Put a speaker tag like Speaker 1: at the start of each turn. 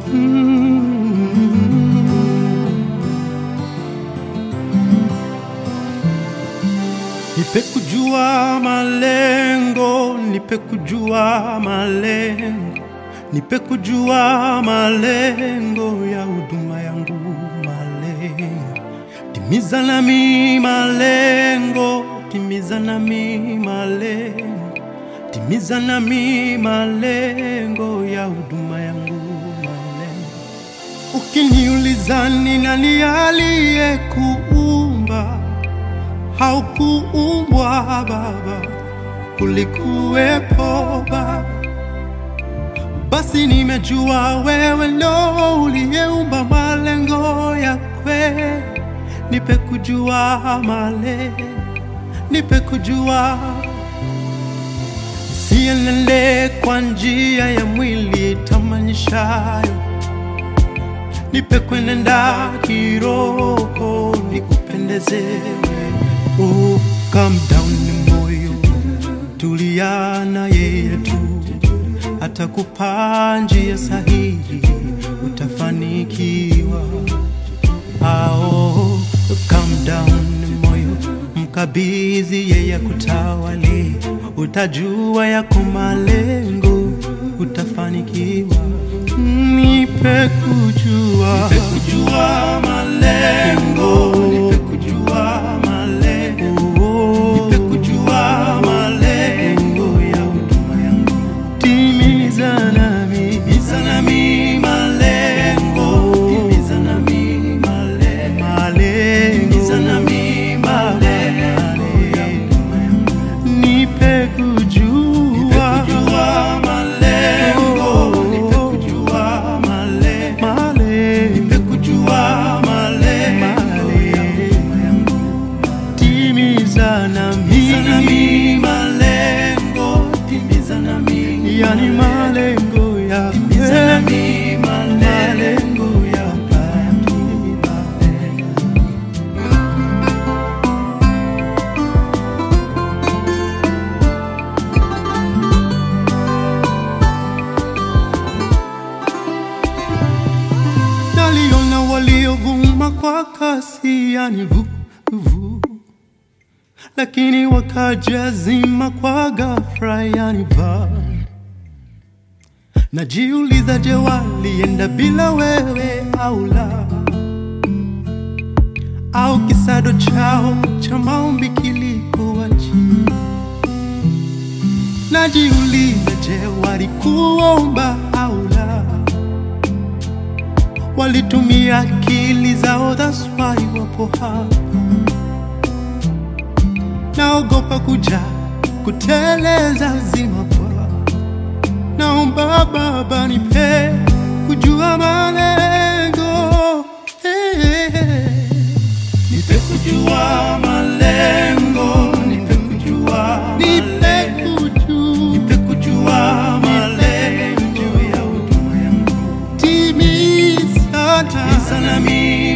Speaker 1: Nipe kujua malengo, nipe kujua malengo, nipe kujua malengo ya huduma yangu, malengo. Timiza nami malengo, timiza nami malengo, timiza nami malengo ya huduma yangu, malengo. Ukiniuliza ni nani aliyekuumba, haukuumbwa Baba, ulikuwepo Baba. Basi nimejua wewe ndo uliyeumba malengo ya kweli. Nipe kujua malengo, nipe kujua. Sienende kwa njia ya mwili tamanishayo, nipe kwenenda kiroho nikupendeze wewe. Oh, calm down ni moyo, tulia na yeye tu, atakupa njia sahihi, utafanikiwa. Oh, calm down ni moyo, mkabidhi yeye kutawali, utajua yako malengo, utafanikiwa. Nipe kujua, nipe kujua malengo, nipe kujua malengo, nipe kujua malengo ya huduma yangu. Timiza nami malengo, timiza nami malengo, timiza nami malengo ya huduma yangu. Nipe kujua malengo, nipe kujua malengo, nipe kujua malengo ya huduma yangu. Timiza nami malengo, timiza nami, yani malengo ya timiza nami malengo ya huduma. Naliona waliovuma kwa kasi, yani vuvu, lakini wakajazima kwa ghafla, yani va. Najiuliza, je, walienda bila wewe au la? Au kisado chao cha maombi kilikuwa chini? Najiuliza, je, walikuomba au la? Walitumia akili zao, that's why wapo hapa. Naogopa kuja kuteleza zima kwa. Naomba Baba nipe kujua malengo, nipe kujua malengo, nipe kujua malengo, nipe kujua malengo ya huduma yangu. Timiza nami